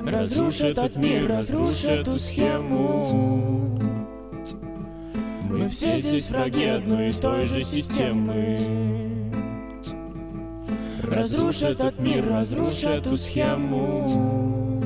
Разрушь этот мир, разрушь эту схему. Мы все здесь враги одной и той же системы. Разрушь этот мир, разрушь эту схему.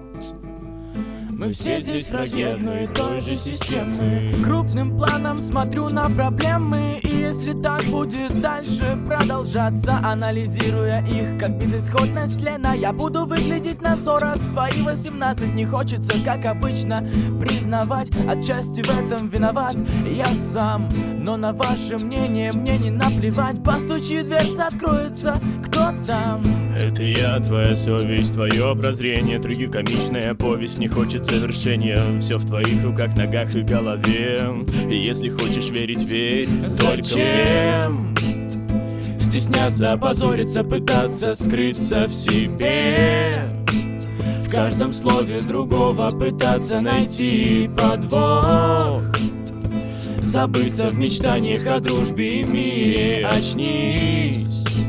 Мы все здесь враги одной и той же системы. Крупным планом смотрю на проблемы, и если так будет дальше продолжаться, анализируя их как безысходность тлена, я буду выглядеть на 40 в свои 18. Не хочется, как обычно, признавать, отчасти в этом виноват я сам. Но на ваше мнение мне не наплевать. Постучи, дверца откроется, кто там? Это я, твоя совесть, твое прозрение, трагикомичная повесть, не хочет завершения. Все в твоих руках, ногах и голове. И если хочешь верить, верь. Зачем Стесняться, опозориться, пытаться скрыться в себе, в каждом слове другого пытаться найти подвох, забыться в мечтаниях о дружбе и мире. Очнись,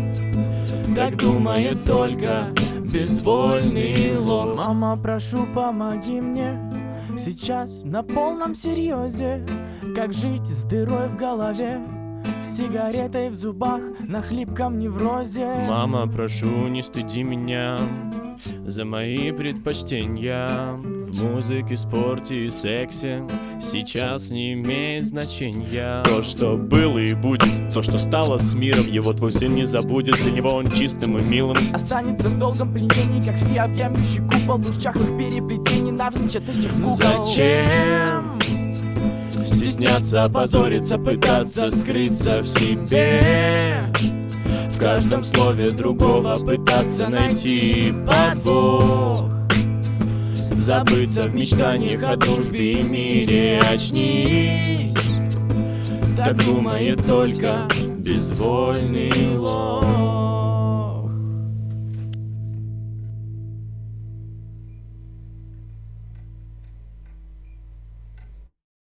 так думает только безвольный лох. Мама, прошу, помоги мне сейчас на полном серьезе. Как жить с дырой в голове, с сигаретой в зубах, на хлипком неврозе. Мама, прошу, не стыди меня за мои предпочтения в музыке, спорте и сексе. Сейчас не имеет значения то, что было и будет, то, что стало с миром. Его твой сын не забудет, для него он чистым и милым останется в долгом пленении, как всеобъемлющий купол душ чахлых переплетений навзничь от этих кукол. Зачем стесняться, опозориться, пытаться скрыться в себе, в каждом слове другого пытаться найти подвох, забыться в мечтаниях о дружбе и мире. Очнись, так думает только безвольный лох.